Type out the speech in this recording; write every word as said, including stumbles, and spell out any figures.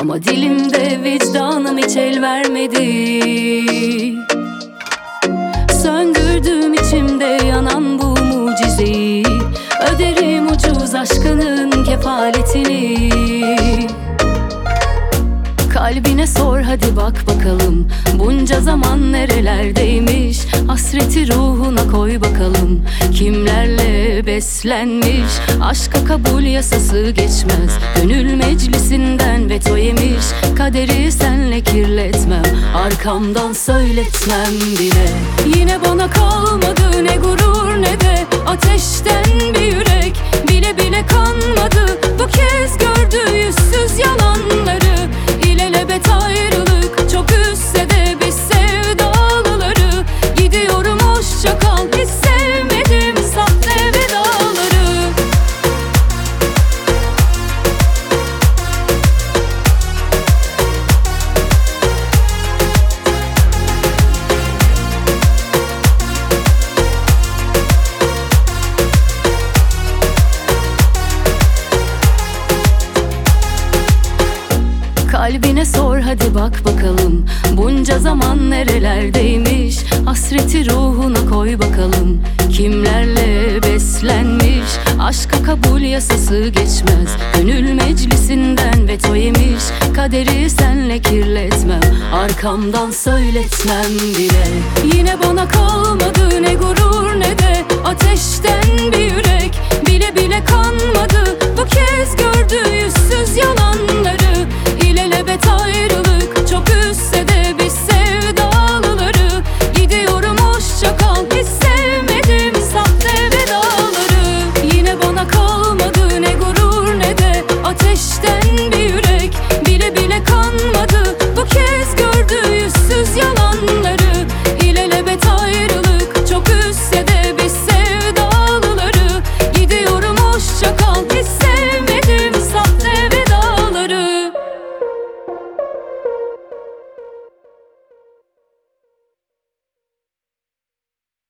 ama dilimde vicdanım hiç el vermedi. Söndürdüm içimde yanan bu mucizeyi, öderim ucuz aşkının kefaletini. Kalbine sor hadi bak bakalım, bunca zaman nerelerdeymiş. Hasreti ruhuna koy bakalım, kimlerle beslenmiş. Aşka kabul yasası geçmez, gönül meclisinden veto yemiş. Kaderi senle kirletmem, arkamdan söyletmem bile. Yine bana kalmadı ne gurur ne de ateşten bir yürek. Bile bile kanmadı, bu kez gördü yüzsüz yalanları. İlelebet ayrılık çok üstse de biz sevdalıları. Gidiyorum hoşça kal, hiç sevmedim sahte vedaları. Kalbine sor hadi bak bakalım, bunca zaman nerelerdeymiş. Hasreti ruhuna koy bakalım, kimlerle beslenmiş. Aşka kabul yasası geçmez, gönül meclisinden veto yemiş. Kaderi senle kirletmem, arkamdan söyletmem bile. Yine bana kalmadı ne gurur ne de ateşten bir yürek. Bile bile kanmadı, bu kez gördü yüzsüz yalanları.